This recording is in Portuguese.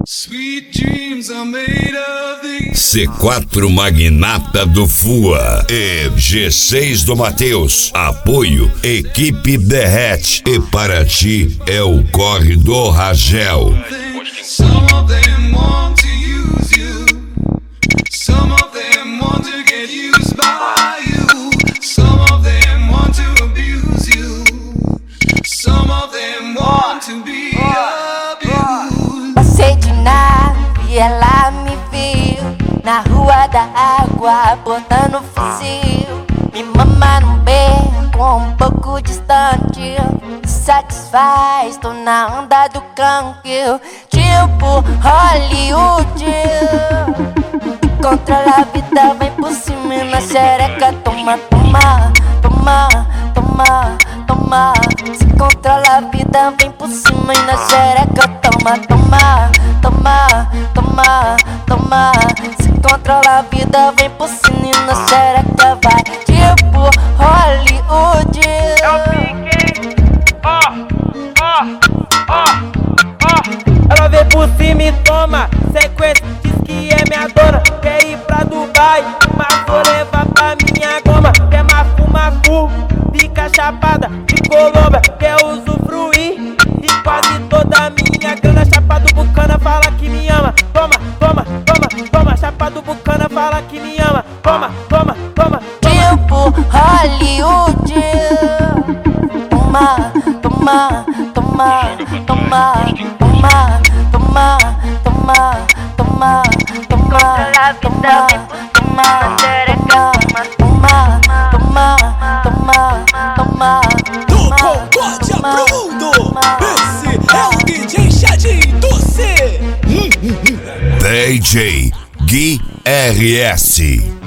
C4 Magnata do Fua e G6 do Mateus. Apoio Equipe Derrete. E para ti é o Corre do Ragel. Passei de nave e ela me viu na rua da água, botando fuzil. Me mama num beco um pouco distante, me satisfaz, tô na onda do canque, tipo Hollywood. Controla a vida, vem por cima e na xereca. Toma, toma, toma, toma, toma. Se controla a vida, vem por cima e na xereca. Toma, toma, toma, toma, toma. Se controla a vida, vem por cima e na xereca. Vai tipo Hollywood. Ela vem por cima e toma sequência, diz que é minha dona. Quer ir pra Dubai, mas vou levar pra minha goma. Quer mafu, fica chapada de Colômbia. Quer usufruir de quase toda a minha grana. Chapa do Bucana fala que me ama. Toma, toma, toma, toma. Chapa do Bucana fala que me ama. Toma, toma, toma, toma. Tipo Hollywood. Toma, toma, toma, toma, toma, toma, toma, toma, toma, toma, toma, toma, toma, toma, toma. Do Concórdia pro mundo, esse é o DJ Chadinho do C. DJ Gui RS.